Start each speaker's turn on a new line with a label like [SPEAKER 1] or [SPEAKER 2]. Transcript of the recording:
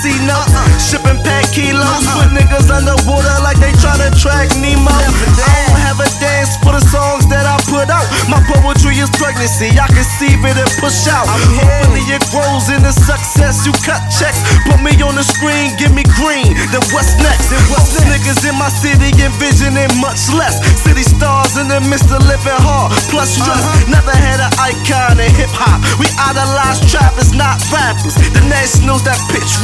[SPEAKER 1] C notes. Shipping pack kilos, put niggas underwater like they tryna track Nemo. I don't have a dance for the songs that I put out. My poetry is pregnancy, I conceive it and push out. Hopefully it grows into success. You cut checks, put me on the screen, give me green. Then what's next? Most niggas in my city envisioning much less. City stars in the midst of living hard, plus stress. Never had an icon in hip hop. We idolize trappers, not rappers. The nationals that pitch